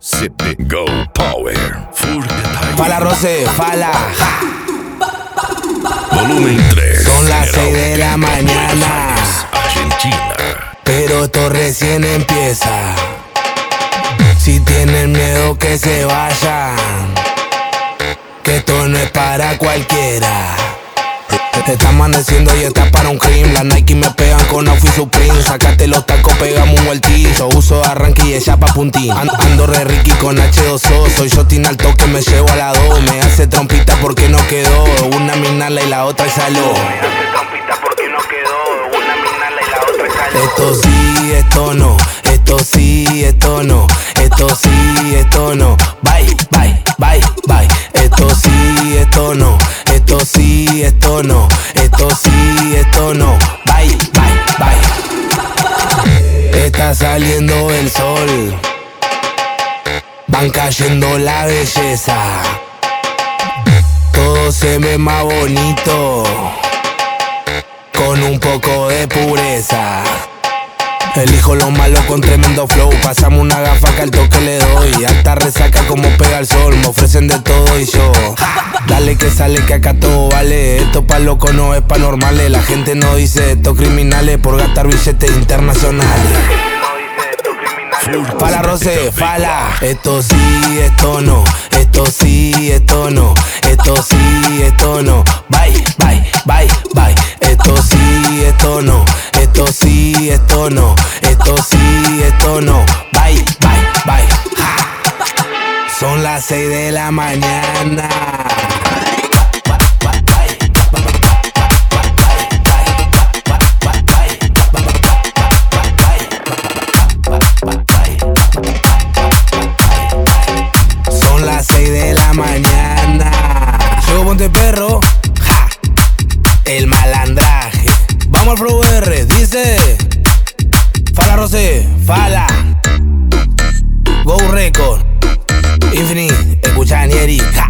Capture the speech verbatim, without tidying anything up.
Sippy Go Power. Fala Rosé, fala. Volumen tres. Son las seis de la mañana, Argentina. pero esto recién empieza. Si tienen miedo que se vayan, que esto no es para cualquiera. Te está amaneciendo y está para un crimen. Las Nike me pegan con Outfit Supreme. Sácate los tacos, pegamos un vueltizo. Uso arranque y ella pa' puntín. An- Ando re Ricky con H dos O. Soy shotin al toque, me llevo a la dos. Me hace trompita porque no quedó. Una minala y la otra exhaló. Me hace trompita porque no quedó. Una minala y la otra exhaló. Esto sí, esto no. Esto sí, esto no. Esto sí, esto no. Bye, bye, bye, bye. Esto sí, esto no. Esto sí, esto no. Esto sí, esto no. Bye, bye, bye. Está saliendo el sol. Van cayendo la belleza. Todo se ve más bonito con un poco de pureza. Elijo lo malo con tremendo flow. Pasamos una gafa que al toque le doy. Alta resaca como pega el sol. Me ofrecen de todo y yo dale que sale que acá todo vale. Esto pa' loco no es pa' normales. La gente no dice estos criminales por gastar billetes internacionales. Fala Rosé, fala. Esto sí, esto no. Esto sí, esto no. Esto sí, esto no. Bye, bye, bye, bye. Esto sí, esto no. Esto sí, esto no. Esto sí, esto no. Bye, bye, bye. Ja. Son las seis de la mañana. Son las seis de la mañana. Yo ponte perro, ja, el malandraje. Vamos al Flow R, dice Fala Rosé, fala Go Record, Infinite, escucha Nieri, ja.